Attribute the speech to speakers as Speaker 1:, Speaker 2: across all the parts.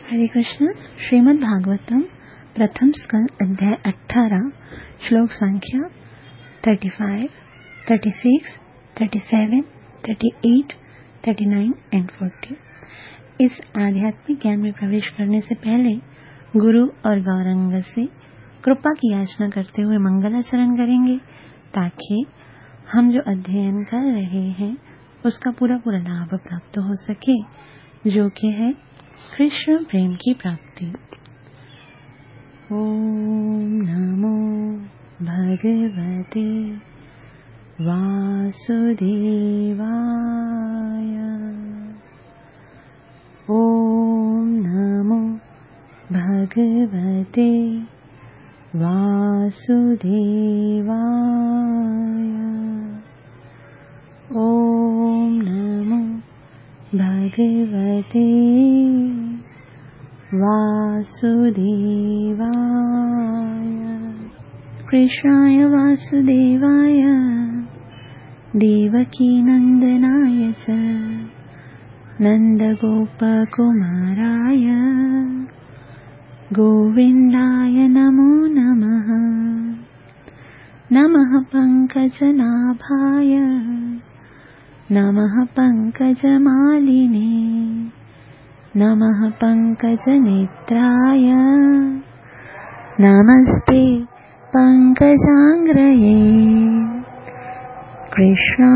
Speaker 1: हरे कृष्ण। श्रीमद् भागवतम प्रथम स्कंद अध्याय 18 श्लोक संख्या 35, 36, 37, 38, 39 एंड 40। इस आध्यात्मिक ज्ञान में प्रवेश करने से पहले गुरु और गौरंग से कृपा की याचना करते हुए मंगलाचरण करेंगे ताकि हम जो अध्ययन कर रहे हैं उसका पूरा लाभ प्राप्त हो सके, जो कि है कृष्ण प्रेम की प्राप्ति। ओम नमो भगवते वासुदेवाय। ओम नमो भगवते वासुदेवाय। ओम नमो भगवते वासुदेवाय। कृष्णाय वासुदेवाय देवकी नंदनाय च नंदगोपकुमाराय गोविन्दाय नमो नमः। नमः पंकजनाभाय नमः पंकजमालिने नमः पंकजनेत्राय नमस्ते पंकजांग्रये। कृष्णा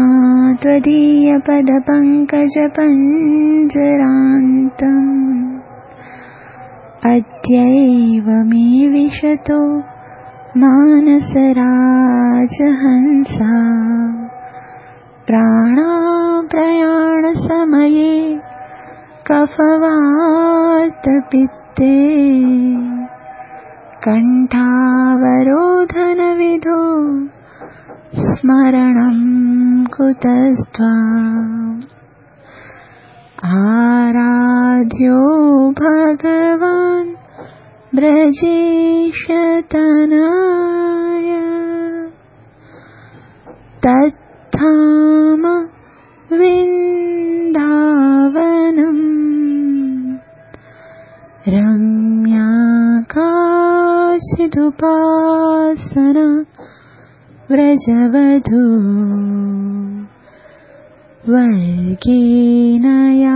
Speaker 1: त्वदीयपदपङ्कजपञ्जरान्तम् अद्यैव मे विशतो मानसराजहंसा। प्राणाप्रयाणसमये कफवातपित्ते कण्ठावरोधनविधो स्मरणं कुतस्त्वाम्। आराध्यो भगवान् ब्रजेशतनय तत्धाम वृन्दावनम् रम्याकाशिदुपासना व्रजवधू वर्गेण या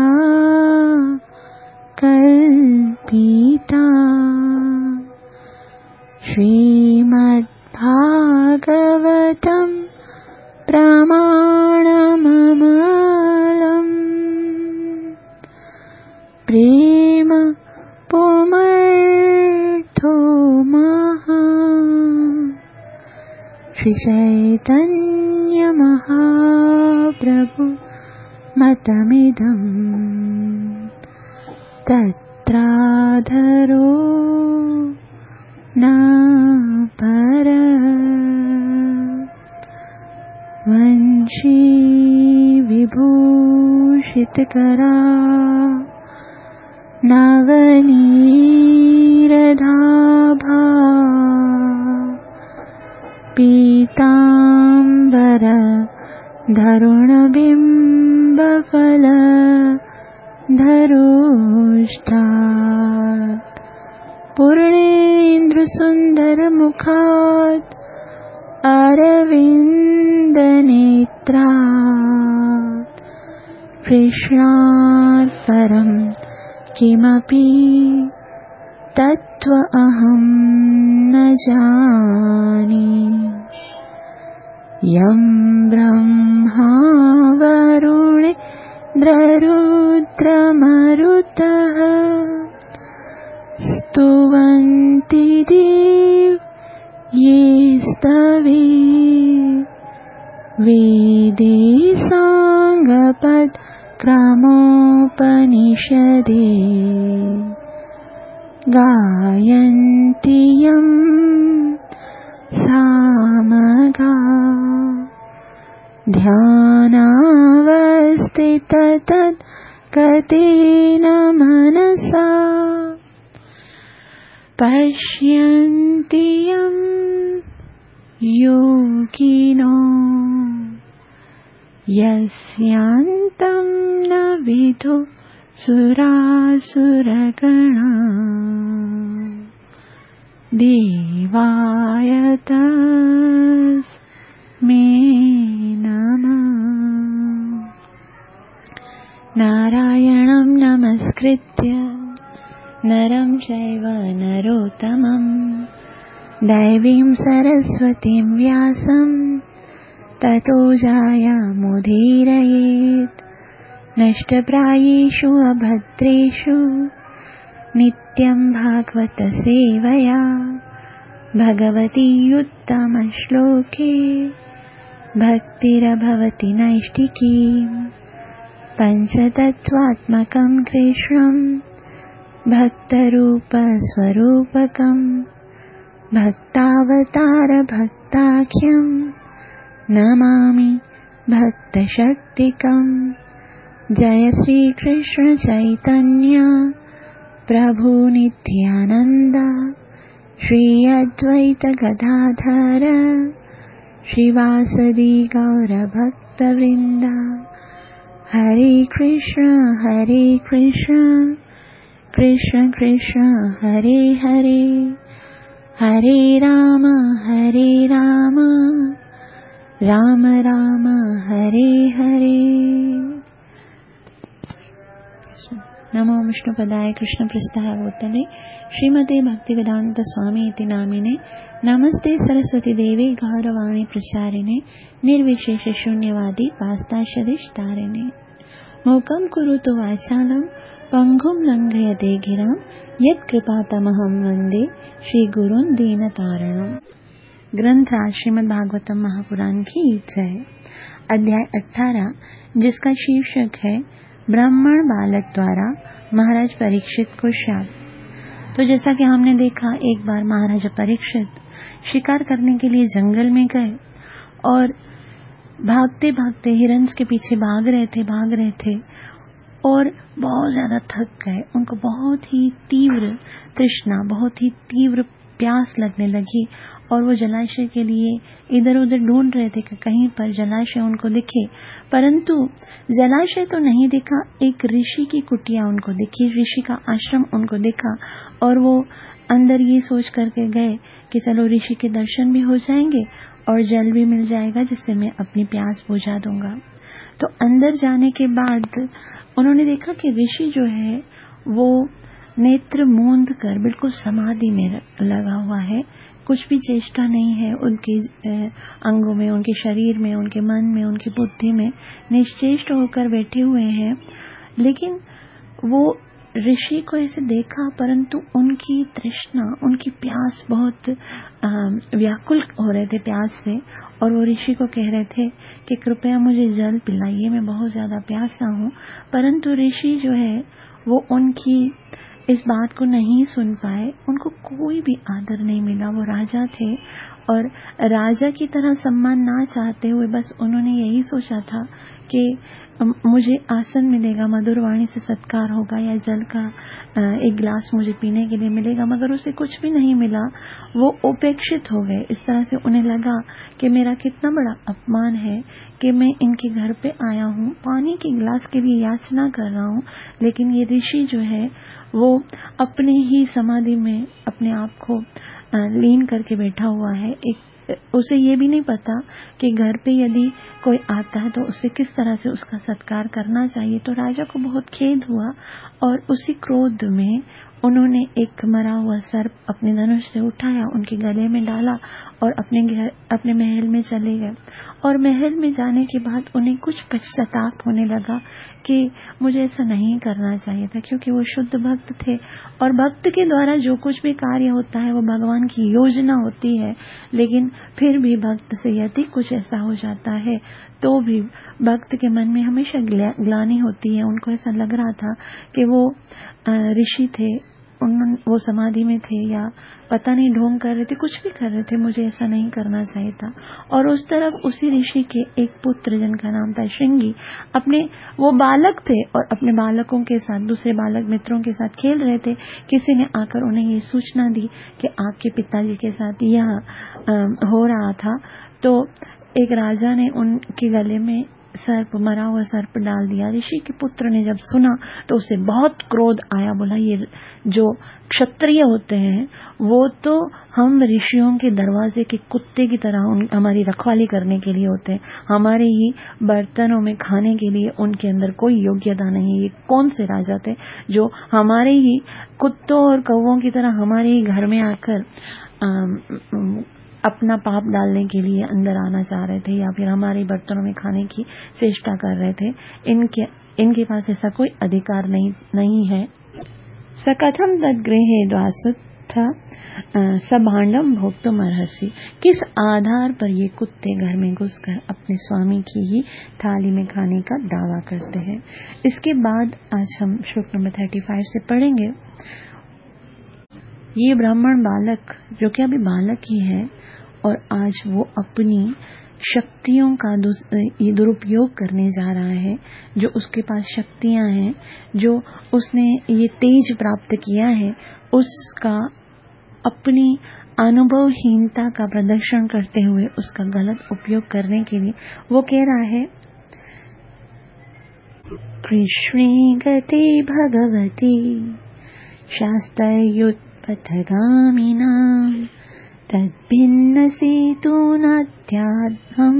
Speaker 1: कल्पिता। श्रीमद्भागवतं प्रमाणममलम् प्रेम पुमर्थो महा। श्री चैतन्य महाप्रभु मतमिदम् तत्राधरो न परः। वंशी विभूषितकरा नवनीरदाभा पीताम्बर धरुणबिम्बफल धरोष्टात् पूर्णेन्दुसुन्दरमुखात् अरविन्दनेत्रात्। कृष्णात् परं किमपि तत्त्वमहं न जाने। यं ब्रह्मा वरुणेन्द्ररुद्रमरुतः स्तुवन्ति ये स्तवे वेदे साङ्गपदक्रमोपनिषदे गायन्ति यं सामगा। ध्यानावस्थिततत्कतेन मनसा पश्यन्ति यं योगिनो यस्यान्तं न विदुः सुरासुरगणा देवाय तस्मै नमः। नारायणं नमस्कृत्य नरं चैव नरोत्तमं दैवीं सरस्वतीं व्यासं ततो जयमुदीरयेत्। नष्टप्रायेषु अभद्रेषु नित्यं भागवत सेवया भगवती उत्तमश्लोके भक्तिरभवति नैष्टिकी। पंचतत्त्वात्मकं कृष्णं भक्तरूपस्वरूपकं भक्तावतार भक्ताख्यं नमामि भक्तशक्तिकम्। जय श्री कृष्ण चैतन्य प्रभु नित्यानंद श्री अद्वैत गदाधर श्रीवासदि गौर भक्तवृंद। हरे कृष्ण कृष्ण कृष्ण हरे हरे, हरे राम राम राम हरे हरे। नमो विष्णुपदाय कृष्णपृष्ठाय भूतले श्रीमते भक्तिवेदांत स्वामी इति नामिने। नमस्ते सरस्वती देवी गौरवाणी प्रचारिणे निर्विशेष शून्यवादी वास्ताशदिष्टारिणे। मूकं करोतु वाचालं पंगुं लंघयते गिरां यत्कृपातमहं वन्दे श्रीगुरुन् दीनतारिणम्। ग्रंथराज श्रीमद् भागवतम महापुराण की जय। अध्याय 18 जिसका शीर्षक है ब्राह्मण बालक द्वारा महाराज परीक्षित को शाप। तो जैसा कि हमने देखा, एक बार महाराजा परीक्षित शिकार करने के लिए जंगल में गए और भागते भागते हिरन के पीछे भाग रहे थे और बहुत ज्यादा थक गए। उनको बहुत ही तीव्र तृष्णा, बहुत ही तीव्र प्यास लगने लगी और वो जलाशय के लिए इधर उधर ढूंढ रहे थे कि कहीं पर जलाशय उनको दिखे, परंतु जलाशय तो नहीं दिखा। एक ऋषि की कुटिया उनको दिखी, ऋषि का आश्रम उनको दिखा और वो अंदर ये सोच करके गए कि चलो ऋषि के दर्शन भी हो जाएंगे और जल भी मिल जाएगा जिससे मैं अपनी प्यास बुझा दूंगा। तो अंदर जाने के बाद उन्होंने देखा कि ऋषि जो है वो नेत्र मूंद कर बिल्कुल समाधि में लगा हुआ है। कुछ भी चेष्टा नहीं है उनके अंगों में, उनके शरीर में, उनके मन में, उनकी बुद्धि में, निश्चेष्ट होकर बैठे हुए हैं। लेकिन वो ऋषि को ऐसे देखा, परंतु उनकी तृष्णा, उनकी प्यास बहुत व्याकुल हो रहे थे प्यास से और वो ऋषि को कह रहे थे कि कृपया मुझे जल पिलाइए, मैं बहुत ज्यादा प्यासा हूँ। परंतु ऋषि जो है वो उनकी इस बात को नहीं सुन पाए, उनको कोई भी आदर नहीं मिला। वो राजा थे और राजा की तरह सम्मान ना चाहते हुए बस उन्होंने यही सोचा था कि मुझे आसन मिलेगा, मधुर वाणी से सत्कार होगा या जल का एक गिलास मुझे पीने के लिए मिलेगा, मगर उसे कुछ भी नहीं मिला। वो उपेक्षित हो गए। इस तरह से उन्हें लगा कि मेरा कितना बड़ा अपमान है कि मैं इनके घर पे आया हूँ, पानी के गिलास के लिए याचना कर रहा हूँ, लेकिन ये ऋषि जो है वो अपने ही समाधि में अपने आप को लीन करके बैठा हुआ है। उसे ये भी नहीं पता कि घर पे यदि कोई आता है तो उसे किस तरह से उसका सत्कार करना चाहिए। तो राजा को बहुत खेद हुआ और उसी क्रोध में उन्होंने एक मरा हुआ सर्प अपने धनुष से उठाया, उनके गले में डाला और अपने महल में चले गए। और महल में जाने के बाद उन्हें कुछ पश्चाताप होने लगा कि मुझे ऐसा नहीं करना चाहिए था, क्योंकि वो शुद्ध भक्त थे और भक्त के द्वारा जो कुछ भी कार्य होता है वो भगवान की योजना होती है। लेकिन फिर भी भक्त से यदि कुछ ऐसा हो जाता है तो भी भक्त के मन में हमेशा ग्लानि होती है। उनको ऐसा लग रहा था कि वो ऋषि थे, वो समाधि में थे या पता नहीं ढोंग कर रहे थे, कुछ भी कर रहे थे, मुझे ऐसा नहीं करना चाहिए था। और उस तरफ उसी ऋषि के एक पुत्र जिनका नाम था श्रृंगी, वो बालक थे और अपने बालकों के साथ, दूसरे बालक मित्रों के साथ खेल रहे थे। किसी ने आकर उन्हें ये सूचना दी कि आपके पिताजी के साथ यह हो रहा था। तो एक राजा ने उनके गले में सर्प, मरा हुआ सर्प डाल दिया। ऋषि के पुत्र ने जब सुना तो उसे बहुत क्रोध आया, बोला ये जो क्षत्रिय होते हैं वो तो हम ऋषियों के दरवाजे के कुत्ते की तरह हमारी रखवाली करने के लिए होते हैं, हमारे ही बर्तनों में खाने के लिए उनके अंदर कोई योग्यता नहीं है। ये कौन से राजा थे जो हमारे ही कुत्तों और कौवों की तरह हमारे ही घर में आकर अपना पाप डालने के लिए अंदर आना चाह रहे थे, या फिर हमारे बर्तनों में खाने की चेष्टा कर रहे थे। इनके पास ऐसा कोई अधिकार नहीं है। सकथम तद्गृहे द्वासुत्थ सभांडम भोक्तुम अर्हसि। किस आधार पर ये कुत्ते घर में घुसकर अपने स्वामी की ही थाली में खाने का दावा करते हैं। इसके बाद आज हम श्लोक नंबर 35 से पढ़ेंगे। ये ब्राह्मण बालक जो कि अभी बालक ही है और आज वो अपनी शक्तियों का दुरुपयोग करने जा रहा है, जो उसके पास शक्तियां हैं, जो उसने ये तेज प्राप्त किया है, उसका अपनी अनुभवहीनता का प्रदर्शन करते हुए उसका गलत उपयोग करने के लिए वो कह रहा है, कृष्णे गते भगवती शास्त्रयुत्पथगामिनां तद्भिन्नसेतूनाध्यात्मम्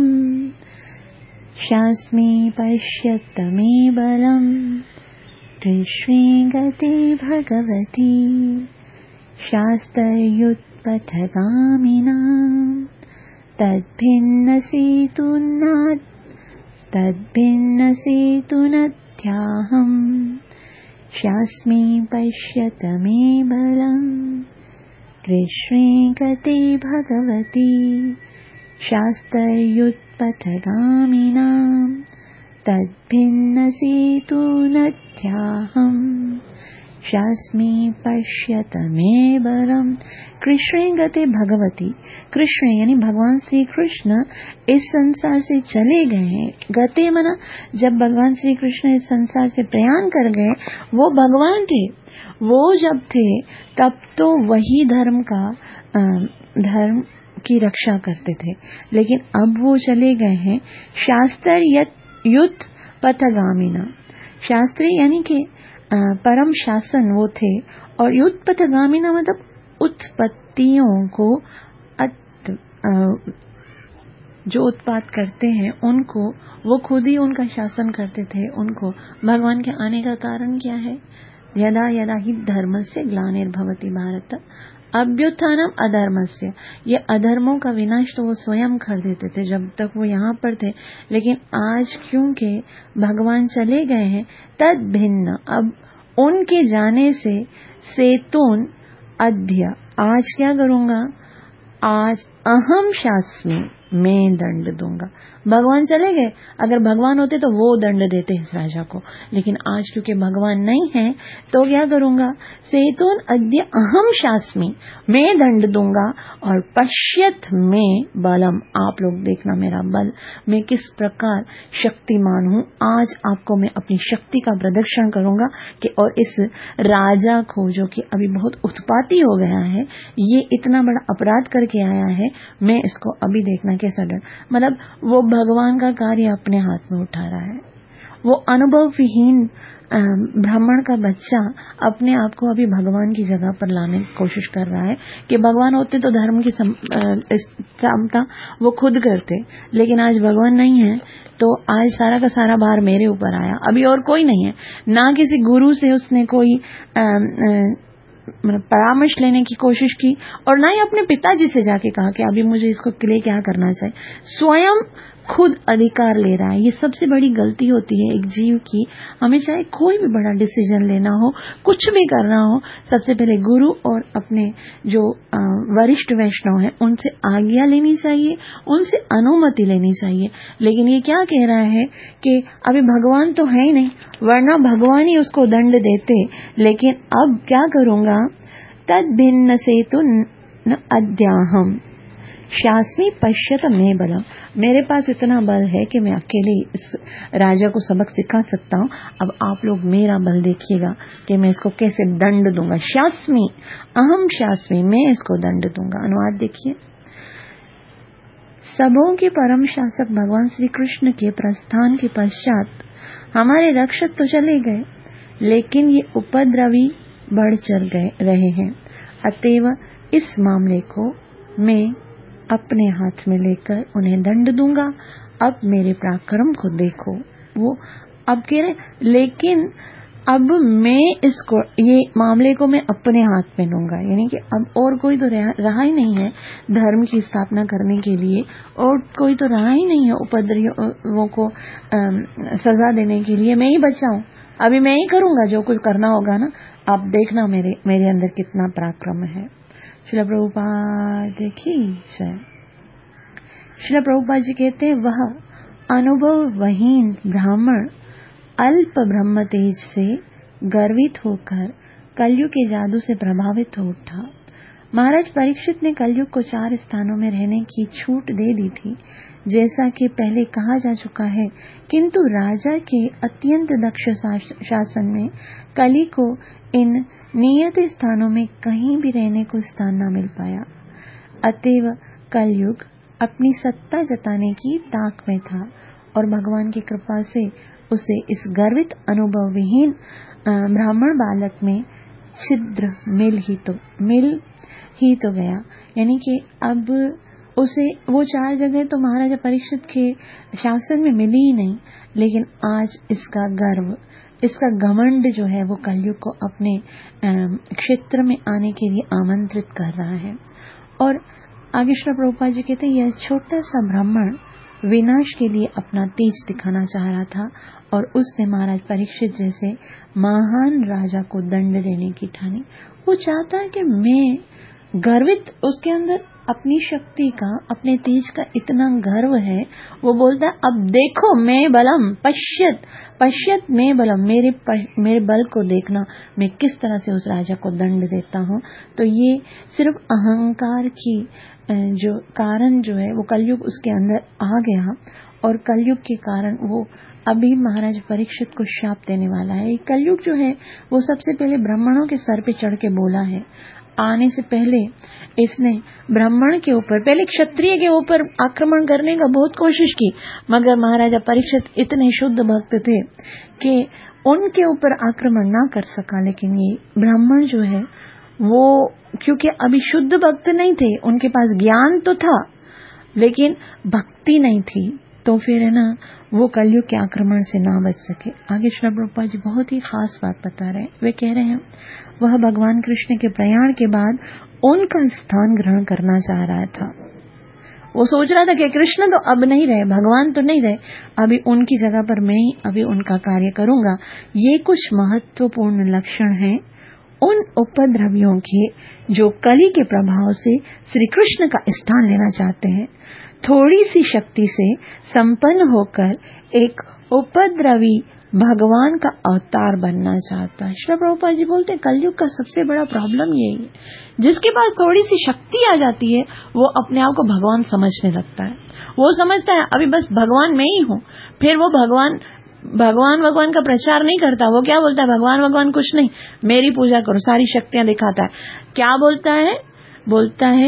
Speaker 1: शास्मि पश्यत मे बलम्। कृष्णे गते भगवती शास्त्रयुत्पथगामिनां तद्भिन्नसेतूनाध्याहम् शास्मि पश्यत मे बलम्। कृष्णे गते भगवती शास्त्रयुत्पथगामिनां तद्भिन्नसेतूनाध्याहम् शास्मि पश्यत मे बलम्। कृष्णे गते भगवती, कृष्ण यानी भगवान श्री कृष्ण इस संसार से चले गए हैं। गते मना जब भगवान श्री कृष्ण इस संसार से प्रयाण कर गए, वो भगवान थे, वो जब थे तब तो वही धर्म की रक्षा करते थे, लेकिन अब वो चले गए हैं शास्त्र युत पथगामिना। शास्त्री यानी कि परम शासन वो थे, और युत पथगामिना मतलब उत्पत्तियों को जो उत्पात करते हैं उनको वो खुद ही उनका शासन करते थे। उनको भगवान के आने का कारण क्या है? यदा यदा हि धर्मस्य ग्लानिर्भवति भारत अभ्युत्थानम अधर्मस्य। ये अधर्मों का विनाश तो वो स्वयं कर देते थे जब तक वो यहाँ पर थे, लेकिन आज क्योंकि भगवान चले गए हैं, तद भिन्न अब उनके जाने से सेतुन अध्य, आज क्या करूंगा? आज अहम शास्मि, मैं दंड दूंगा। भगवान चले गए, अगर भगवान होते तो वो दंड देते इस राजा को, लेकिन आज क्योंकि भगवान नहीं है तो क्या करूंगा? सेतुन अद्य अहम शास्मि, मैं दंड दूंगा, और पश्यत में बलम, आप लोग देखना मेरा बल, मैं किस प्रकार शक्तिमान हूं। आज आपको मैं अपनी शक्ति का प्रदर्शन करूंगा कि और इस राजा को जो कि अभी बहुत उत्पाती हो गया है, ये इतना बड़ा अपराध करके आया है, मैं इसको अभी देखना कैसा डर, मतलब वो भगवान का कार्य अपने हाथ में उठा रहा है। वो अनुभव विहीन ब्राह्मण का बच्चा अपने आप को अभी भगवान की जगह पर लाने की कोशिश कर रहा है कि भगवान होते तो धर्म की समता वो खुद करते, लेकिन आज भगवान नहीं है तो आज सारा का सारा भार मेरे ऊपर आया। अभी और कोई नहीं है, ना किसी गुरु से उसने कोई परामर्श लेने की कोशिश की, और ना ही अपने पिताजी से जाके कहा कि अभी मुझे इसको लिए क्या करना चाहिए। स्वयं खुद अधिकार ले रहा है। ये सबसे बड़ी गलती होती है एक जीव की। हमें चाहे कोई भी बड़ा डिसीजन लेना हो, कुछ भी करना हो, सबसे पहले गुरु और अपने जो वरिष्ठ वैष्णव हैं उनसे आज्ञा लेनी चाहिए, उनसे अनुमति लेनी चाहिए। लेकिन ये क्या कह रहा है कि अभी भगवान तो है ही नहीं, वरना भगवान ही उसको दंड देते, लेकिन अब क्या करूंगा? तद भिन्न सेतु न अद्याहम शास्मि पश्यत मे बलम, मेरे पास इतना बल है कि मैं अकेले इस राजा को सबक सिखा सकता हूँ। अब आप लोग मेरा बल देखिएगा कि मैं इसको कैसे दंड दूंगा। शास्मि, अहम शास्मि, मैं इसको दंड दूंगा। अनुवाद देखिए, सबों के परम शासक भगवान श्री कृष्ण के प्रस्थान के पश्चात हमारे रक्षक तो चले गए, लेकिन ये उपद्रवी बढ़ चल रहे हैं। अतएव इस मामले को मैं अपने हाथ में लेकर उन्हें दंड दूंगा। अब मेरे पराक्रम को देखो। वो अब कह रहे, लेकिन अब मैं इसको, ये मामले को मैं अपने हाथ में लूंगा, यानी कि अब और कोई तो रहा ही नहीं है धर्म की स्थापना करने के लिए, और कोई तो रहा ही नहीं है उपद्रवियों को सजा देने के लिए। मैं ही बचा हूं, अभी मैं ही करूंगा जो कुछ करना होगा ना। आप देखना मेरे अंदर कितना पराक्रम है। श्रील प्रभुपाद की जय। श्रील प्रभुपाद जी कहते हैं, वह अनुभवहीन ब्राह्मण अल्प ब्रह्म तेज से गर्वित होकर कलयुग के जादू से प्रभावित हो उठा। महाराज परीक्षित ने कलयुग को 4 स्थानों में रहने की छूट दे दी थी, जैसा कि पहले कहा जा चुका है, किंतु राजा के अत्यंत दक्ष शासन में कली को इन नियत स्थानों में कहीं भी रहने को स्थान न मिल पाया। अतएव कलयुग अपनी सत्ता जताने की ताक में था और भगवान की कृपा से उसे इस गर्वित अनुभव विहीन ब्राह्मण बालक में छिद्र मिल ही तो गया। यानी कि अब उसे वो 4 जगह तो महाराजा परीक्षित के शासन में मिली ही नहीं, लेकिन आज इसका गर्व, इसका घमंड जो है वो कलयुग को अपने क्षेत्र में आने के लिए आमंत्रित कर रहा है। और आगे श्री प्रभुपाद जी कहते हैं, यह छोटा सा ब्राह्मण विनाश के लिए अपना तेज दिखाना चाह रहा था और उसने महाराज परीक्षित जैसे महान राजा को दंड देने की ठानी। वो चाहता है कि मैं गर्वित, उसके अंदर अपनी शक्ति का, अपने तेज का इतना गर्व है। वो बोलता है, अब देखो मैं बलम, पश्यत मैं बलम, मेरे बल को देखना, मैं किस तरह से उस राजा को दंड देता हूँ। तो ये सिर्फ अहंकार की जो कारण जो है वो कलयुग उसके अंदर आ गया, और कलयुग के कारण वो अभी महाराज परीक्षित को शाप देने वाला है। कलयुग जो है वो सबसे पहले ब्राह्मणों के सर पे चढ़ के बोला है। आने से पहले इसने ब्राह्मण के ऊपर, पहले क्षत्रिय के ऊपर आक्रमण करने का बहुत कोशिश की, मगर महाराजा परीक्षित इतने शुद्ध भक्त थे कि उनके ऊपर आक्रमण ना कर सका। लेकिन ये ब्राह्मण जो है वो, क्योंकि अभी शुद्ध भक्त नहीं थे, उनके पास ज्ञान तो था लेकिन भक्ति नहीं थी, तो फिर है ना वो कलयुग के आक्रमण से ना बच सके। आगे श्री प्रभुपाद जी बहुत ही खास बात बता रहे हैं। वे कह रहे हैं, वह भगवान कृष्ण के प्रयाण के बाद उनका स्थान ग्रहण करना चाह रहा था। वो सोच रहा था कि कृष्ण तो अब नहीं रहे, भगवान तो नहीं रहे, अभी उनकी जगह पर मैं ही अभी उनका कार्य करूंगा। ये कुछ महत्वपूर्ण लक्षण हैं उन उपद्रवियों के जो कली के प्रभाव से श्री कृष्ण का स्थान लेना चाहते हैं। थोड़ी सी शक्ति से संपन्न होकर एक उपद्रवी भगवान का अवतार बनना चाहता है। श्री प्रभुपाद जी बोलते हैं, कलयुग का सबसे बड़ा प्रॉब्लम यही है, जिसके पास थोड़ी सी शक्ति आ जाती है वो अपने आप को भगवान समझने लगता है। वो समझता है अभी बस भगवान मैं ही हूँ, फिर वो भगवान का प्रचार नहीं करता। वो क्या बोलता है, भगवान कुछ नहीं, मेरी पूजा करो, सारी शक्तियां दिखाता है। क्या बोलता है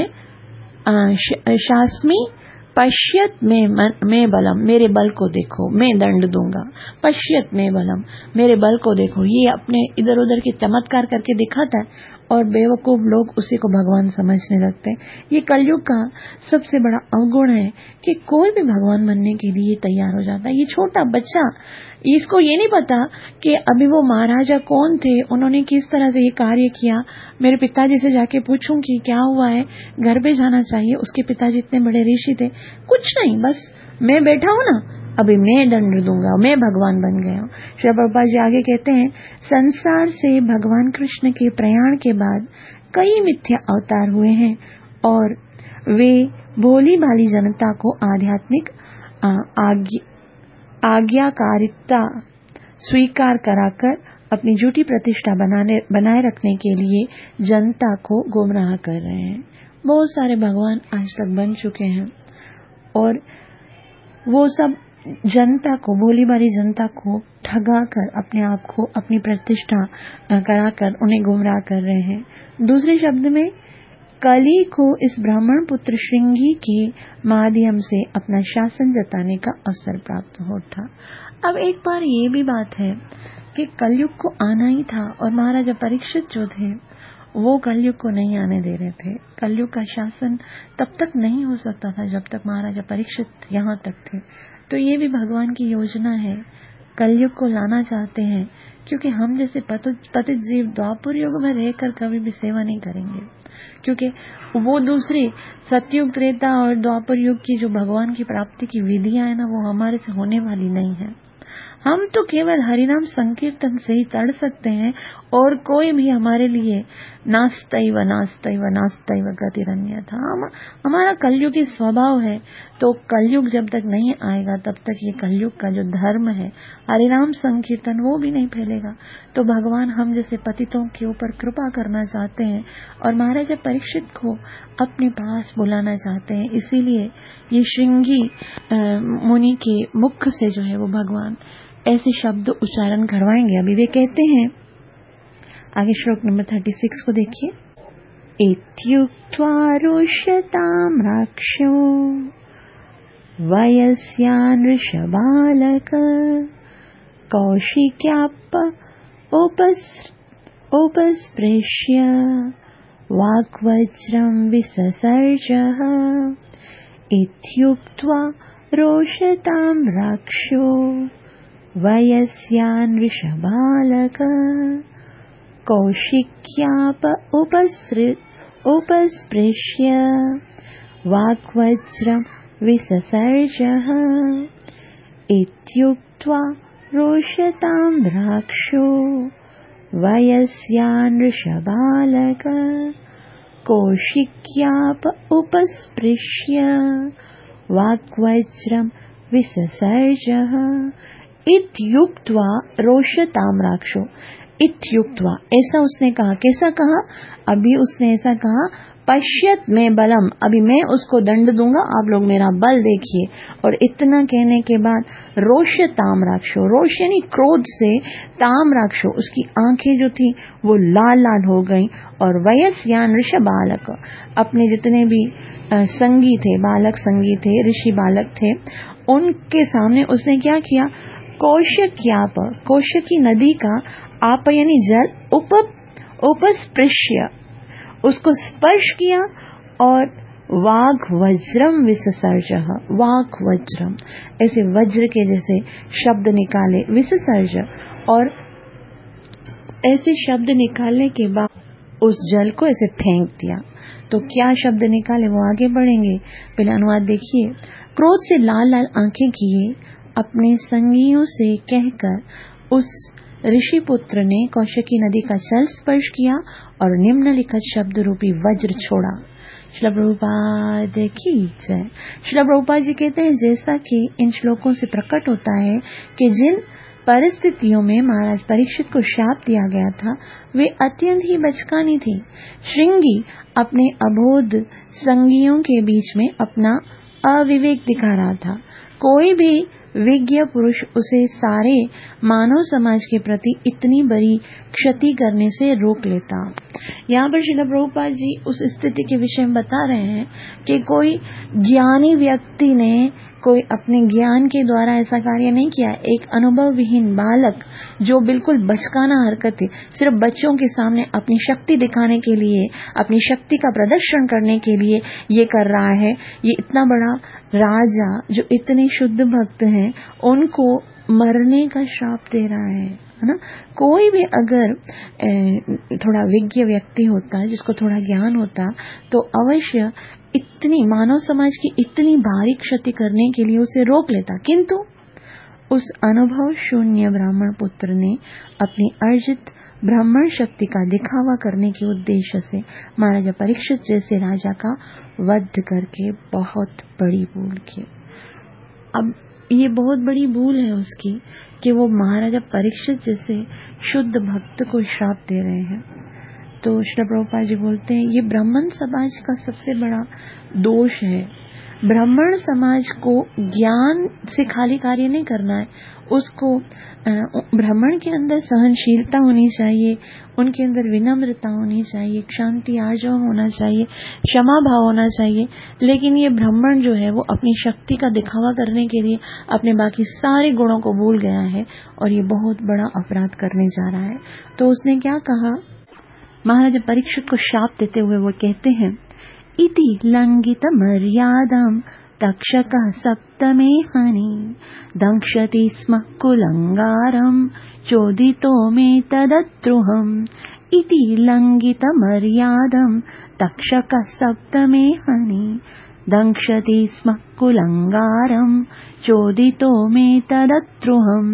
Speaker 1: शास्मी पश्यत में बलम, मेरे बल को देखो, मैं दंड दूंगा। पश्यत में बलम, मेरे बल को देखो। ये अपने इधर उधर के चमत्कार करके दिखाता है और बेवकूफ लोग उसी को भगवान समझने लगते हैं। ये कलयुग का सबसे बड़ा अवगुण है कि कोई भी भगवान बनने के लिए तैयार हो जाता है। ये छोटा बच्चा, इसको ये नहीं पता कि अभी वो महाराजा कौन थे, उन्होंने किस तरह से ये कार्य किया। मेरे पिताजी से जाके पूछूंगी क्या हुआ है, घर पे जाना चाहिए। उसके पिताजी इतने बड़े ऋषि थे, कुछ नहीं, बस मैं बैठा हूँ ना, अभी मैं दंड दूंगा, मैं भगवान बन गया हूँ। श्री प्रभुपाद जी आगे कहते हैं, संसार से भगवान कृष्ण के प्रयाण के बाद कई मिथ्या अवतार हुए हैं और वे भोली भाली जनता को आध्यात्मिक आज्ञाकारिता स्वीकार कराकर अपनी झूठी प्रतिष्ठा बनाए रखने के लिए जनता को गुमराह कर रहे हैं। बहुत सारे भगवान आज तक बन चुके हैं और वो सब जनता को, भोली भाली जनता को ठगा कर अपने आप को, अपनी प्रतिष्ठा कराकर उन्हें गुमराह कर रहे हैं। दूसरे शब्द में कली को इस ब्राह्मण पुत्र श्रृंगी के माध्यम से अपना शासन जताने का अवसर प्राप्त होता। अब एक बार ये भी बात है कि कलयुग को आना ही था और महाराजा परीक्षित जो थे वो कलयुग को नहीं आने दे रहे थे। कलयुग का शासन तब तक नहीं हो सकता था जब तक महाराजा परीक्षित यहाँ तक थे। तो ये भी भगवान की योजना है, कलयुग को लाना चाहते हैं, क्योंकि हम जैसे पतित जीव द्वापर युग में रहकर कभी भी सेवा नहीं करेंगे, क्योंकि वो दूसरी सतयुग, त्रेता और द्वापर युग की जो भगवान की प्राप्ति की विधियां है ना, वो हमारे से होने वाली नहीं है। हम तो केवल हरिनाम संकीर्तन से ही तड़ सकते हैं और कोई भी हमारे लिए नास्तैव नास्तैव नास्तैव गतिरन्यथा। हमारा कलयुगी स्वभाव है, तो कलयुग जब तक नहीं आएगा तब तक ये कलयुग का जो धर्म है हरिनाम संकीर्तन वो भी नहीं फैलेगा। तो भगवान हम जैसे पतितों के ऊपर कृपा करना चाहते हैं और महाराजा परीक्षित को अपने पास बुलाना चाहते हैं। इसीलिए ये श्रृंगी मुनि के मुख से जो है वो भगवान ऐसे शब्द उच्चारण करवाएंगे। अभी वे कहते हैं, आगे श्लोक नंबर 36 को देखिए। इत्युक्त्वा रुष्यतां राक्षो वयस्यान् ऋषबालक कौशिक्याप उपस्पृश्य वाग्वज्रं विससर्जः। इत्युक्त्वा रोषतां राक्षो वयस्यान् ऋषबालक कौशिक्याप उपस्पृश्य वाग्वज्रं विससर्जः। इत्युक्त्वा रोषतां राक्षो वयस्यान् ऋषबालक कौशिक्याप उपस्पृश्य वाग्वज्रं विससर्जः। इत्युक्त्वा रोषतां राक्षो। इत्युक्त्वा ऐसा उसने कहा। कैसा कहा? अभी उसने ऐसा कहा, पश्यत में बलम, अभी मैं उसको दंड दूंगा, आप लोग मेरा बल देखिए। और इतना कहने के बाद रोषताम राक्षो, रोष यानी क्रोध से, ताम राक्षो उसकी आंखें जो थी वो लाल लाल हो गईं। और वयस्यान ऋषबालक, अपने जितने भी संगी थे, बालक संगी थे, ऋषि बालक थे, उनके सामने उसने क्या किया? कौशिक्याप, कौशिकी नदी का आप यानी जल, उपस्पृश्य उसको स्पर्श किया और वाघ वज्रम विससर्जः, वाघ वज्रम ऐसे वज्र के जैसे शब्द निकाले, विससर्ज और ऐसे शब्द निकालने के बाद उस जल को ऐसे फेंक दिया। तो क्या शब्द निकाले वो आगे बढ़ेंगे, पहले अनुवाद देखिए। क्रोध से लाल लाल आंखें किए अपने संगियों से कहकर उस ऋषि पुत्र ने कौशिकी नदी का जल स्पर्श किया और निम्नलिखित शब्द रूपी वज्र छोड़ा। श्रील प्रभुपाद की जय। श्रील प्रभुपाद जी कहते हैं, जैसा कि इन श्लोकों से प्रकट होता है कि जिन परिस्थितियों में महाराज परीक्षित को शाप दिया गया था वे अत्यंत ही बचकानी थी। श्रृंगी अपने अबोध संगियों के बीच में अपना अविवेक दिखा रहा था। कोई भी विज्ञ पुरुष उसे सारे मानव समाज के प्रति इतनी बड़ी क्षति करने से रोक लेता। यहाँ पर श्रील प्रभुपाद जी उस स्थिति के विषय में बता रहे हैं कि कोई ज्ञानी व्यक्ति ने कोई अपने ज्ञान के द्वारा ऐसा कार्य नहीं किया। एक अनुभव विहीन बालक जो बिल्कुल बचकाना हरकत है, सिर्फ बच्चों के सामने अपनी शक्ति दिखाने के लिए, अपनी शक्ति का प्रदर्शन करने के लिए ये कर रहा है। ये इतना बड़ा राजा जो इतने शुद्ध भक्त हैं उनको मरने का श्राप दे रहा है ना। कोई भी अगर थोड़ा विज्ञ व्यक्ति होता, जिसको थोड़ा ज्ञान होता, तो अवश्य इतनी मानव समाज की इतनी भारी क्षति करने के लिए उसे रोक लेता। किंतु उस अनुभव शून्य ब्राह्मण पुत्र ने अपनी अर्जित ब्राह्मण शक्ति का दिखावा करने के उद्देश्य से महाराजा परीक्षित जैसे राजा का वध करके बहुत बड़ी भूल की। अब ये बहुत बड़ी भूल है उसकी कि वो महाराजा परीक्षित जैसे शुद्ध भक्त को श्राप दे रहे हैं। तो श्री प्रभुपाद जी बोलते हैं ये ब्राह्मण समाज का सबसे बड़ा दोष है। ब्राह्मण समाज को ज्ञान से खाली कार्य नहीं करना है, उसको ब्राह्मण के अंदर सहनशीलता होनी चाहिए, उनके अंदर विनम्रता होनी चाहिए, शांति आर्जव होना चाहिए, क्षमा भाव होना चाहिए। लेकिन ये ब्राह्मण जो है वो अपनी शक्ति का दिखावा करने के लिए अपने बाकी सारे गुणों को भूल गया है और ये बहुत बड़ा अपराध करने जा रहा है। तो उसने क्या कहा, महाराज परीक्षित को शाप देते हुए वो कहते हैं, इति लंघित मर्यादाम तक्षकः सप्तमे हनि दंक्षति स्म कुलंगारम चोदितो मे तदद्रुहम्। इति लंघित मर्यादाम तक्षकः सप्तमे हनि दंक्षति स्म कुलंगारम चोदितो मे तदद्रुहम्।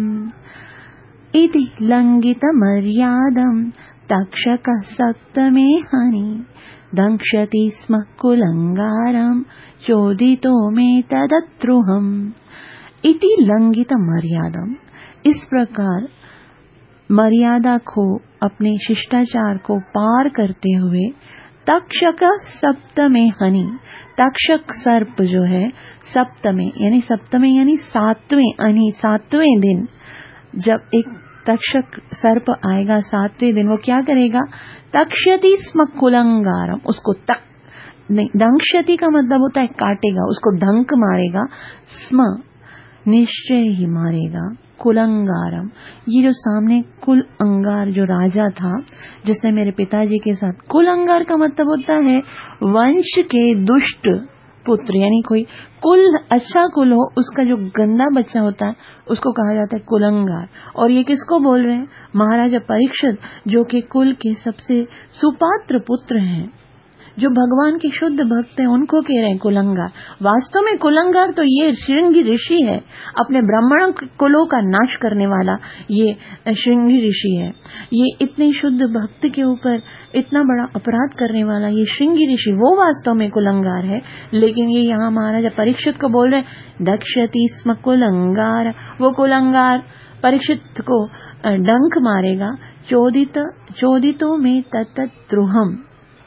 Speaker 1: इति लंघित मर्यादाम तक्षकः सप्तमे हनि दंक्षति स्म कुलंगारम चोदितो मे तदद्रुहम्। इति लंघित मर्यादम, इस प्रकार मर्यादा को, अपने शिष्टाचार को पार करते हुए, तक्षक सप्तमे हनि, तक्षक सर्प जो है सप्तमे यानी सातवें हनि, सातवें दिन जब एक तक्षक सर्प आएगा सातवें दिन, वो क्या करेगा, तक्षति स्म कुलंगारम, उसको तक नहीं, दंक्षति का मतलब होता है काटेगा, उसको डंक मारेगा, स्म निश्चय ही मारेगा, कुलंगारम, ये जो सामने कुल अंगार जो राजा था जिसने मेरे पिताजी के साथ, कुल अंगार का मतलब होता है वंश के दुष्ट पुत्र, यानी कोई कुल अच्छा कुल हो उसका जो गंदा बच्चा होता है उसको कहा जाता है कुलंगार। और ये किसको बोल रहे हैं, महाराजा परीक्षित जो कि कुल के सबसे सुपात्र पुत्र हैं, जो भगवान के शुद्ध भक्त हैं, उनको कह रहे हैं कुलंगार। वास्तव में कुलंगार तो ये श्रृंगी ऋषि है, अपने ब्राह्मण कुलों का नाश करने वाला ये श्रृंगी ऋषि है। ये इतने शुद्ध भक्त के ऊपर इतना बड़ा अपराध करने वाला ये श्रृंगी ऋषि, वो वास्तव में कुलंगार है। लेकिन ये यहाँ महाराजा परीक्षित को बोल रहे हैं दक्षति स्म कुलंगार, वो कुलंगार परीक्षित को डंक मारेगा, चोदितो में तत्द्रुहम्,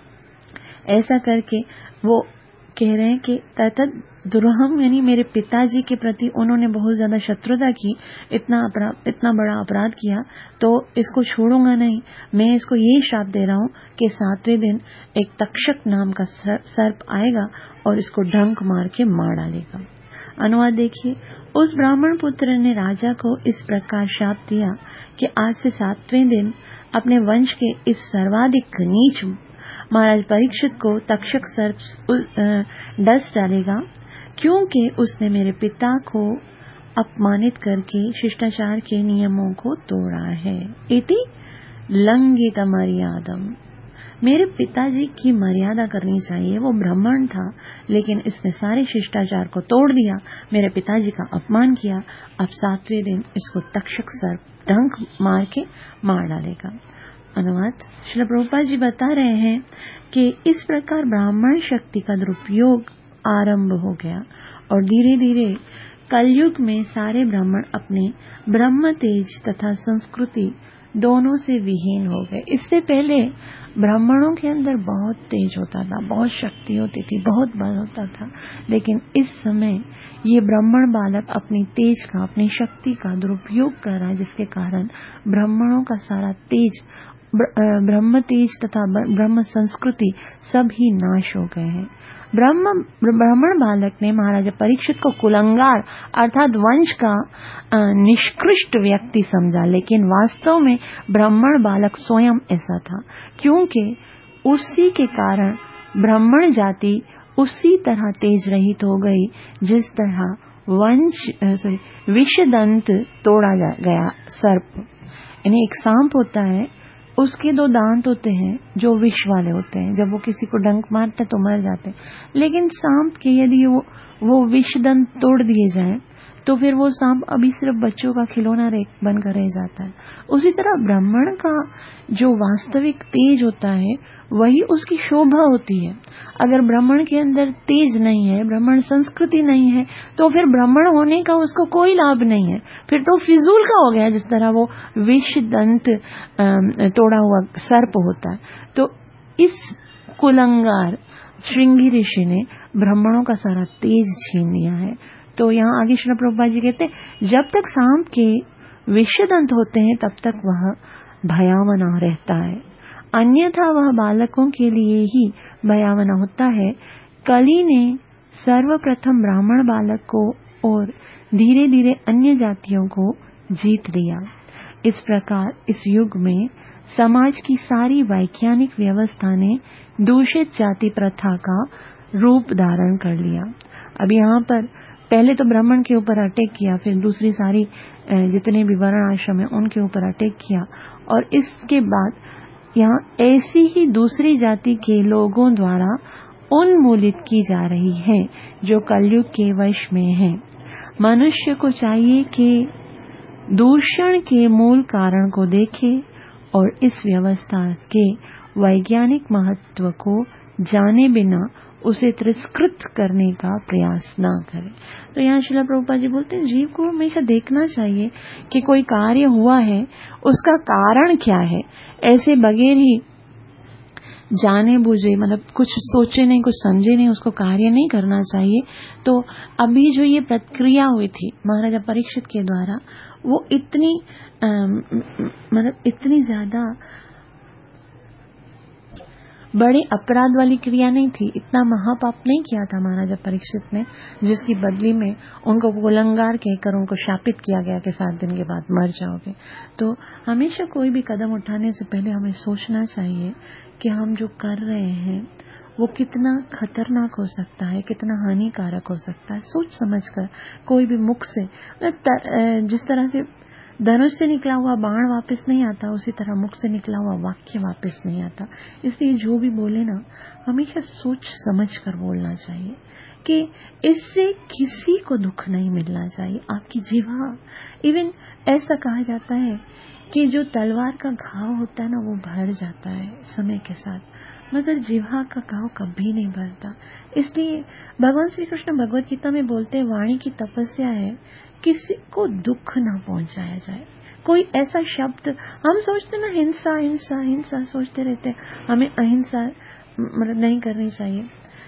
Speaker 1: ऐसा करके वो कह रहे हैं कि तत्द्रुहम् यानी मेरे पिताजी के प्रति उन्होंने बहुत ज्यादा शत्रुता की, इतना बड़ा अपराध किया, तो इसको छोड़ूंगा नहीं, मैं इसको यही श्राप दे रहा हूँ कि सातवें दिन एक तक्षक नाम का सर्प आएगा और इसको डंक मार के मार डालेगा। अनुवाद देखिए, उस ब्राह्मण पुत्र ने राजा को इस प्रकार शाप दिया कि आज से सातवें दिन अपने वंश के इस सर्वाधिक नीच महाराज परीक्षित को तक्षक सर्प डस डालेगा, क्योंकि उसने मेरे पिता को अपमानित करके शिष्टाचार के नियमों को तोड़ा है। इति लंघित मर्यादम, मेरे पिताजी की मर्यादा करनी चाहिए, वो ब्राह्मण था लेकिन इसने सारे शिष्टाचार को तोड़ दिया, मेरे पिताजी का अपमान किया, अब सातवें दिन इसको तक्षक सर्प डंक मार के मार डालेगा। अनुवाद, श्री प्रभुपाद जी बता रहे हैं कि इस प्रकार ब्राह्मण शक्ति का दुरुपयोग आरंभ हो गया और धीरे धीरे कलयुग में सारे ब्राह्मण अपने ब्रह्म तेज तथा संस्कृति दोनों से विहीन हो गए। इससे पहले ब्राह्मणों के अंदर बहुत तेज होता था, बहुत शक्ति होती थी, बहुत बल होता था, लेकिन इस समय ये ब्राह्मण बालक अपनी तेज का, अपनी शक्ति का दुरुपयोग कर रहा है, जिसके कारण ब्राह्मणों का सारा तेज, ब्रह्म तेज तथा ब्रह्म संस्कृति सब ही नाश हो गए हैं। ब्राह्मण बालक ने महाराजा परीक्षित को कुलंगार अर्थात वंश का निष्कृष्ट व्यक्ति समझा, लेकिन वास्तव में ब्राह्मण बालक स्वयं ऐसा था, क्योंकि उसी के कारण ब्राह्मण जाति उसी तरह तेज रहित हो गई जिस तरह विषदंत तोड़ा गया सर्प, यानी एक सांप होता है, उसके दो दांत होते हैं जो विष वाले होते हैं, जब वो किसी को डंक मारते तो मर जाते हैं, लेकिन सांप के यदि वो विष दंत तोड़ दिए जाएं तो फिर वो सांप अभी सिर्फ बच्चों का खिलौना बनकर रह जाता है। उसी तरह ब्राह्मण का जो वास्तविक तेज होता है वही उसकी शोभा होती है। अगर ब्राह्मण के अंदर तेज नहीं है, ब्राह्मण संस्कृति नहीं है, तो फिर ब्राह्मण होने का उसको कोई लाभ नहीं है, फिर तो फिजूल का हो गया। जिस तरह वो विष दंत तोड़ा हुआ सर्प होता है। तो इस कुलंगार श्रृंगी ऋषि ने ब्राह्मणों का सारा तेज छीन लिया है। तो यहाँ आगे श्री प्रभुपाद जी कहते हैं, जब तक सांप के विषदंत होते हैं तब तक वह भयावना रहता है, अन्यथा वह बालकों के लिए ही भयावना होता है। कली ने सर्वप्रथम ब्राह्मण बालक को और धीरे धीरे अन्य जातियों को जीत लिया। इस प्रकार इस युग में समाज की सारी वैज्ञानिक व्यवस्था ने दूषित जाति प्रथा का रूप धारण कर लिया। अब यहाँ पर पहले तो ब्राह्मण के ऊपर अटैक किया, फिर दूसरी सारी जितने भी वर्ण आश्रम है उनके ऊपर अटैक किया, और इसके बाद यहाँ ऐसी ही दूसरी जाति के लोगों द्वारा उन्मूलित की जा रही है जो कलयुग के वश में है। मनुष्य को चाहिए कि दूषण के मूल कारण को देखे और इस व्यवस्था के वैज्ञानिक महत्व को जाने बिना उसे तिरस्कृत करने का प्रयास न करे। तो यहाँ श्रील प्रभुपाद जी बोलते हैं, जीव को हमेशा देखना चाहिए कि कोई कार्य हुआ है उसका कारण क्या है। ऐसे बगैर ही जाने बुझे, मतलब कुछ सोचे नहीं, कुछ समझे नहीं, उसको कार्य नहीं करना चाहिए। तो अभी जो ये प्रक्रिया हुई थी महाराजा परीक्षित के द्वारा, वो इतनी इतनी ज्यादा बड़े अपराध वाली क्रिया नहीं थी, इतना महापाप नहीं किया था महाराजा परीक्षित ने, जिसकी बदली में उनको कुलंगार कहकर उनको शापित किया गया कि 7 दिन के बाद मर जाओगे। तो हमेशा कोई भी कदम उठाने से पहले हमें सोचना चाहिए कि हम जो कर रहे हैं वो कितना खतरनाक हो सकता है, कितना हानिकारक हो सकता है। सोच समझकर कोई भी मुख से, जिस तरह से धनुष से निकला हुआ बाण वापस नहीं आता, उसी तरह मुख से निकला हुआ वाक्य वापस नहीं आता। इसलिए जो भी बोले ना, हमेशा सोच समझ कर बोलना चाहिए कि इससे किसी को दुख नहीं मिलना चाहिए। आपकी जिह्वा, इवन ऐसा कहा जाता है कि जो तलवार का घाव होता है ना, वो भर जाता है समय के साथ, मगर जिह्वा का घाव कभी नहीं भरता। इसलिए भगवान श्री कृष्ण भगवत गीता में बोलते हैं, वाणी की तपस्या है किसी को दुख न पहुंचाया जाए। कोई ऐसा शब्द, हम सोचते ना हिंसा हिंसा हिंसा सोचते रहते, हमें अहिंसा मतलब नहीं करनी चाहिए।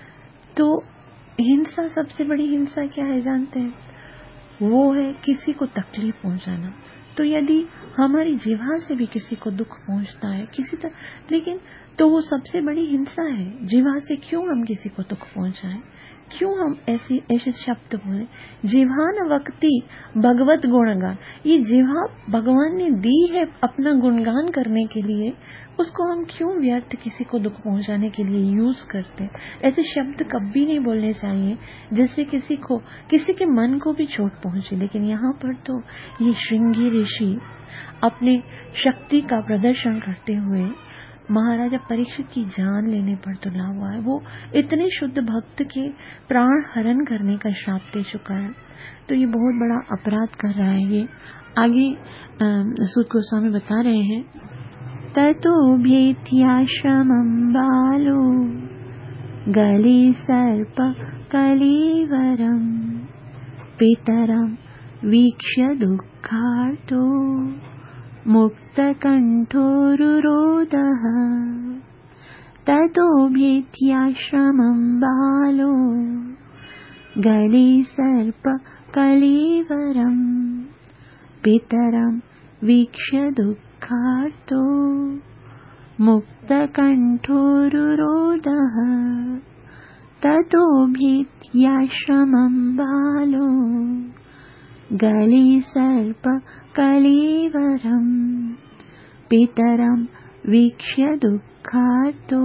Speaker 1: तो हिंसा, सबसे बड़ी हिंसा क्या है जानते हैं? वो है किसी को तकलीफ पहुंचाना। तो यदि हमारी जिह्वा से भी किसी को दुख पहुंचता है किसी तरह, लेकिन तो वो सबसे बड़ी हिंसा है। जिह्वा से क्यों हम किसी को दुख पहुंचाएं, क्यों हम ऐसे शब्द बोले? जिह्वान वक्ति भगवत गुणगान, ये जिह्वा भगवान ने दी है अपना गुणगान करने के लिए, उसको हम क्यों व्यर्थ किसी को दुख पहुंचाने के लिए यूज करते हैं? ऐसे शब्द कभी नहीं बोलने चाहिए जिससे किसी के मन को भी चोट पहुंचे। लेकिन यहाँ पर तो ये श्रृंगी ऋषि अपने शक्ति का प्रदर्शन करते हुए महाराजा परीक्षित की जान लेने पर तुला हुआ है। वो इतने शुद्ध भक्त के प्राण हरण करने का श्राप दे चुका है। तो ये बहुत बड़ा अपराध कर रहा है। ये आगे सूत गोस्वामी बता रहे हैं, ततो भेत्याश्रमं बालो गली सर्प कलीवरम पितरम वीक्ष्य दुःखार्तो मुक्तकण्ठोरुरोधः। ततो भेत्याश्रमं बालो गली सर्प कलीवरम पितरं वीक्ष्य दुःखार्तो मुक्तकण्ठोरुरोधः। ततो भेत्याश्रमं बालो गली सर्प कलीवरम पितरं वीक्ष्य दुःखार्तो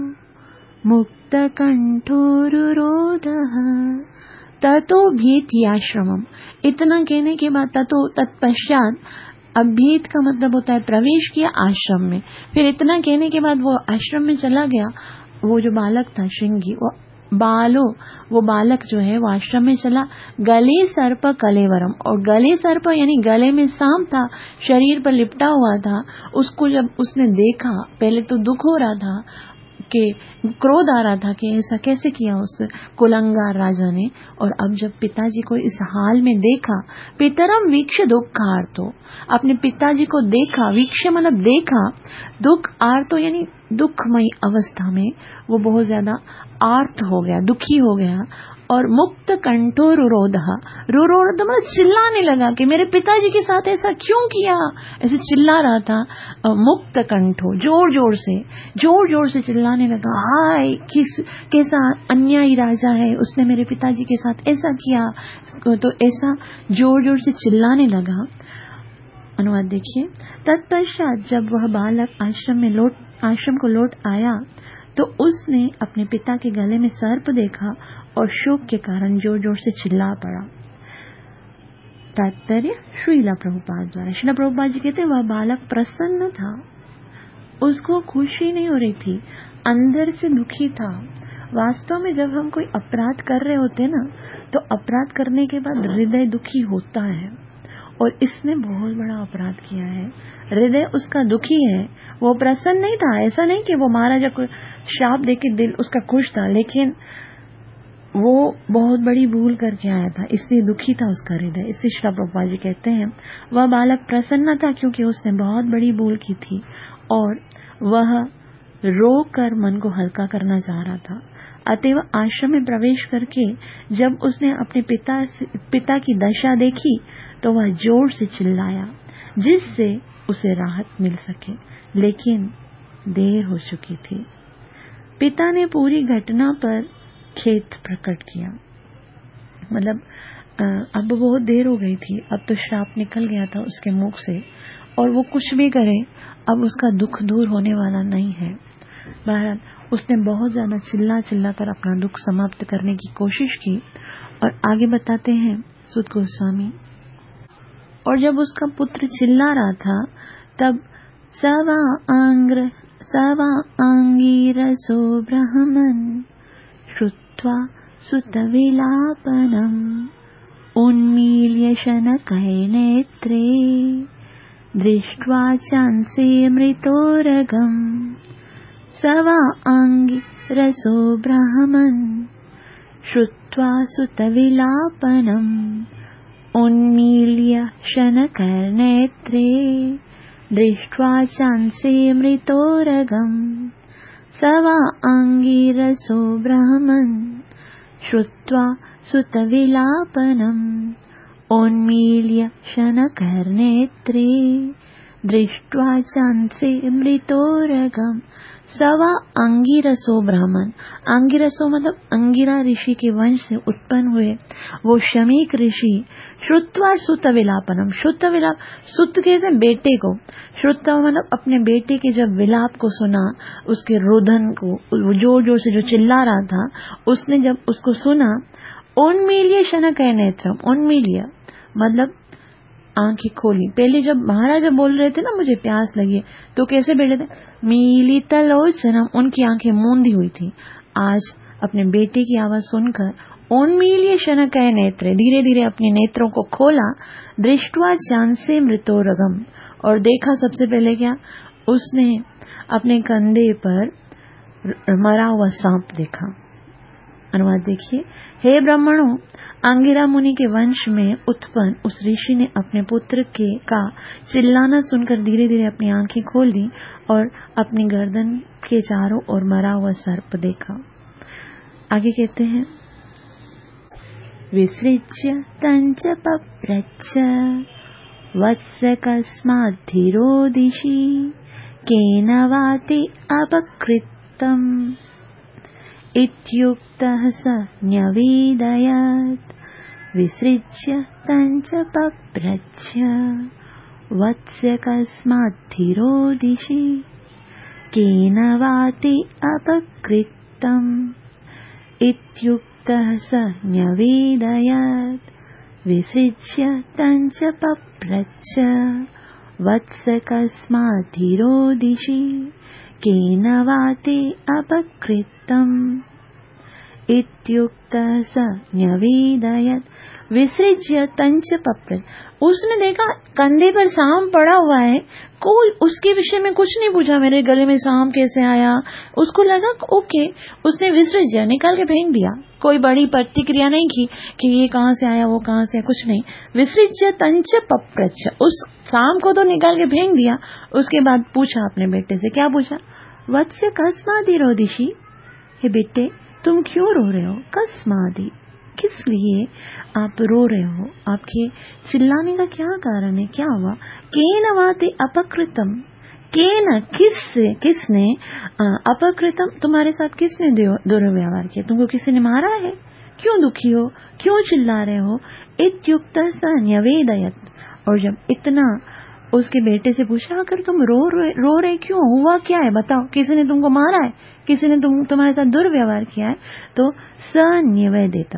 Speaker 1: मुक्तकण्ठोरुरोधः। ततो भीत्याश्रमम, इतना कहने के बाद ततो तत्पश्चात, अब भीत का मतलब होता है प्रवेश किया आश्रम में। फिर इतना कहने के बाद वो आश्रम में चला गया। वो जो बालक था श्रृंगी, वो बालो, वो बालक जो है वो आश्रम में चला। गले सर्प कलेवरम, और गले सर्प यानी गले में सांप था, शरीर पर लिपटा हुआ था। उसको जब उसने देखा, पहले तो दुख हो रहा था कि क्रोध आ रहा था कि ऐसा कैसे किया उस कुलंगार राजा ने। और अब जब पिताजी को इस हाल में देखा, पितरम वीक्ष दुखार्तो, अपने पिताजी को देखा, वीक्ष मतलब देखा, दुख आर्तो यानी दुखमयी अवस्था में वो बहुत ज्यादा आर्त हो गया, दुखी हो गया। और मुक्त कंठो रुरोध, रुरोध मतलब चिल्लाने लगा कि मेरे पिताजी के साथ ऐसा क्यों किया, ऐसे चिल्ला रहा था। मुक्त कंठो, जोर जोर से चिल्लाने लगा, हाय कैसा अन्यायी राजा है, उसने मेरे पिताजी के साथ ऐसा किया। तो ऐसा जोर से चिल्लाने लगा। अनुवाद देखिए। तत्पश्चात जब वह बालक आश्रम को लौट आया तो उसने अपने पिता के गले में सर्प देखा और शोक के कारण जोर जोर से चिल्ला पड़ा। तात्पर्य श्रीला प्रभुपाद द्वारा। श्रीला प्रभुपाद जी कहते वह बालक प्रसन्न था, उसको खुशी नहीं हो रही थी, अंदर से दुखी था। वास्तव में जब हम कोई अपराध कर रहे होते ना, तो अपराध करने के बाद हृदय दुखी होता है, और इसने बहुत बड़ा अपराध किया है, हृदय उसका दुखी है। वो प्रसन्न नहीं था, ऐसा नहीं कि वो महाराजा को श्राप देके दिल उसका खुश था, लेकिन वो बहुत बड़ी भूल करके आया था, इसलिए दुखी था उसका हृदय। इसलिए श्री प्रभुपाद जी कहते हैं वह बालक प्रसन्न था क्योंकि उसने बहुत बड़ी भूल की थी और वह रो कर मन को हल्का करना चाह रहा था। अतएव आश्रम में प्रवेश करके जब उसने अपने पिता की दशा देखी तो वह जोर से चिल्लाया, जिससे उसे राहत मिल सके, लेकिन देर हो चुकी थी। पिता ने पूरी घटना पर खेद प्रकट किया, मतलब अब बहुत देर हो गई थी, अब तो श्राप निकल गया था उसके मुख से, और वो कुछ भी करे अब उसका दुख दूर होने वाला नहीं है। बहरहाल उसने बहुत ज्यादा चिल्ला कर अपना दुख समाप्त करने की कोशिश की। और आगे बताते हैं सुत गोस्वामी, और जब उसका पुत्र चिल्ला रहा था तब सवा आंगीरसो ब्रह्मन् श्रुत्वा सुतविलापनम् उन्मील्य शनकैर्नेत्रे दृष्ट्वा चांसे मृतोरगम्। सवा आंगीरसो ब्रह्मन् श्रुत्वा सुतविलापनम् उन्मील्य शनकैर्नेत्रे दृष्ट्वा चांसे मृतोरगम्। सवा आंगीरसो ब्रह्मन् श्रुत्वा सुतविलापनम् उन्मील्य शनकैर्नेत्रे दृष्ट्वा चांसे मृतोरगम्। सवा अंगिरसो ब्राह्मण, अंगिरसो मतलब अंगिरा ऋषि के वंश से उत्पन्न हुए वो शमीक ऋषि, श्रुत्वा सुत विलापनम, शुद्ध विलाप, सुत के बेटे को, श्रुत्वा मतलब अपने बेटे के जब विलाप को सुना, उसके रोदन को, जोर जोर से जो चिल्ला रहा था, उसने जब उसको सुना, उन्मील्य शनक नेत्रम, उन्मील्य मतलब आंखें खोली। पहले जब महाराजा बोल रहे थे ना मुझे प्यास लगी, तो कैसे बैठे थे, मीलितलोचनम, उनकी आंखें मूंदी हुई थी। आज अपने बेटे की आवाज सुनकर उन्मील्य शनक नेत्र, धीरे धीरे अपने नेत्रों को खोला, दृष्ट्वा चांसे मृतोरगम, और देखा सबसे पहले क्या, उसने अपने कंधे पर मरा हुआ सांप देखा। अनुवाद देखिए, हे ब्राह्मणों, अंगिरा मुनि के वंश में उत्पन्न उस ऋषि ने अपने पुत्र का चिल्लाना सुनकर धीरे धीरे अपनी आंखें खोल ली और अपनी गर्दन के चारों ओर मरा हुआ सर्प देखा। आगे कहते हैं, विसृज्य तंच पप्रच्छ वत्स कस्मात् धीरो दिशि केन वाति अपकृतम् इत्युक्तः स न्यवेदयत्। विसृज्य तंच पप्रच्छ वत्स कस्मात् धीरो दिशि केन वाति अपकृतम् इत्युक्तः स न्यवेदयत्। विसृज्य तंच पप्रच्छ वत्स कस्मात् धीरो दिशि केन वाति अपकृतम् इत्युक्तः स न्यवेदयत् विसृज्य तंच पप्रच्छ। उसने देखा कंधे पर सांप पड़ा हुआ है, कोई उसके विषय में कुछ नहीं पूछा, मेरे गले में सांप कैसे आया, उसको लगा ओके, उसने विसृज्य निकाल के फेंक दिया, कोई बड़ी प्रतिक्रिया नहीं की कि ये कहां से आया वो कहां से, कुछ नहीं। विसृज्य तंच पप्रच्छ, उस सांप को तो निकाल के फेंक दिया। उसके बाद पूछा अपने बेटे से, क्या पूछा? वत्स कस्मादि रोदिषि, हे बेटे तुम क्यों रो रहे हो? कस्मादि, किस लिए आप रो रहे हो? आपके चिल्लाने का क्या कारण है, क्या हुआ? केन वाते अपकृतम, केन किससे, किसने, अपकृतम तुम्हारे साथ किसने दुर्व्यवहार किया, तुमको किसी ने मारा है, क्यों दुखी हो, क्यों चिल्ला रहे हो? इत्युक्तः स न्यवेदयत्, और जब इतना उसके बेटे से पूछा, अगर तुम रो रहे क्यों, हुआ क्या है बताओ, किसी ने तुमको मारा है, किसी ने तुम्हारे साथ दुर्व्यवहार किया है? तो स न्यवेदयत्,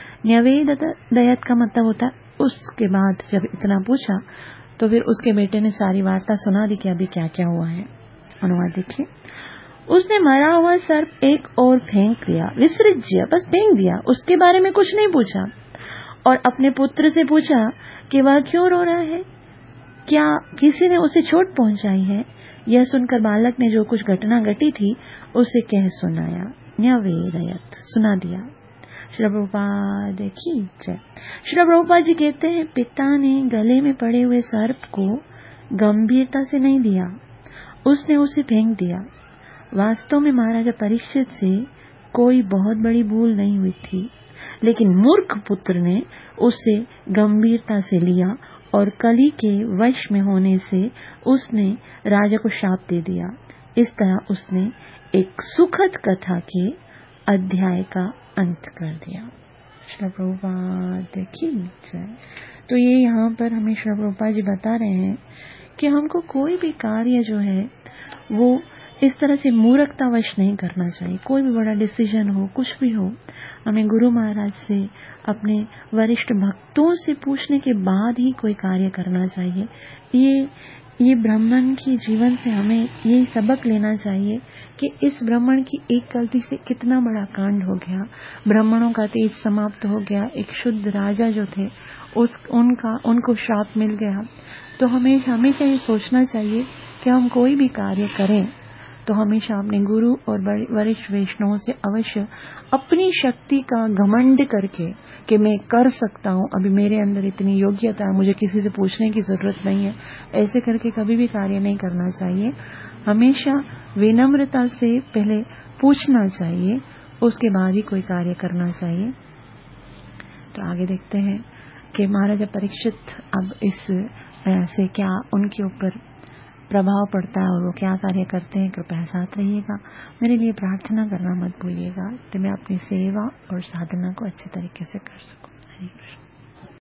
Speaker 1: न्यवेदयत् का मतलब होता है, उसके बाद जब इतना पूछा तो फिर उसके बेटे ने सारी वार्ता सुना दी कि अभी क्या क्या हुआ है। अनुवाद देखिए, उसने मरा हुआ सर्प एक और फेंक दिया, विसृज्य, बस फेंक दिया, उसके बारे में कुछ नहीं पूछा, और अपने पुत्र से पूछा कि वह क्यों रो रहा है, क्या किसी ने उसे चोट पहुंचाई है? यह सुनकर बालक ने जो कुछ घटना घटी थी उसे कह सुनाया, न्यवेदयत्, सुना दिया। श्री प्रभुपाद की जय। श्री प्रभुपाद जी कहते हैं, पिता ने गले में पड़े हुए सर्प को गंभीरता से नहीं लिया, उसने उसे फेंक दिया। वास्तव में महाराजा परीक्षित से कोई बहुत बड़ी भूल नहीं हुई थी, लेकिन मूर्ख पुत्र ने उसे गंभीरता से लिया और कली के वश में होने से उसने राजा को शाप दे दिया। इस तरह उसने एक सुखद कथा के अध्याय का अंत कर दिया। श्री प्रभुपाद की जय। तो ये यहाँ पर हमें श्री प्रभुपाद जी बता रहे हैं कि हमको कोई भी कार्य जो है वो इस तरह से मूर्खतावश नहीं करना चाहिए। कोई भी बड़ा डिसीजन हो, कुछ भी हो, हमें गुरु महाराज से, अपने वरिष्ठ भक्तों से पूछने के बाद ही कोई कार्य करना चाहिए। ये ब्राह्मण की जीवन से हमें ये सबक लेना चाहिए कि इस ब्राह्मण की एक गलती से कितना बड़ा कांड हो गया, ब्राह्मणों का तेज समाप्त हो गया, एक शुद्ध राजा जो थे उनको शाप मिल गया। तो हमेशा ये सोचना चाहिए कि हम कोई भी कार्य करें तो हमेशा अपने गुरु और वरिष्ठ वैष्णवों से अवश्य अपनी शक्ति का घमंड करके कि मैं कर सकता हूँ, अभी मेरे अंदर इतनी योग्यता है, मुझे किसी से पूछने की जरूरत नहीं है, ऐसे करके कभी भी कार्य नहीं करना चाहिए। हमेशा विनम्रता से पहले पूछना चाहिए, उसके बाद ही कोई कार्य करना चाहिए। तो आगे देखते हैं कि महाराजा परीक्षित अब इस से क्या उनके ऊपर प्रभाव पड़ता है और वो क्या कार्य करते हैं। कृपया साथ रहिएगा, मेरे लिए प्रार्थना करना मत भूलिएगा कि मैं अपनी सेवा और साधना को अच्छे तरीके से कर सकूं। हरे कृष्ण।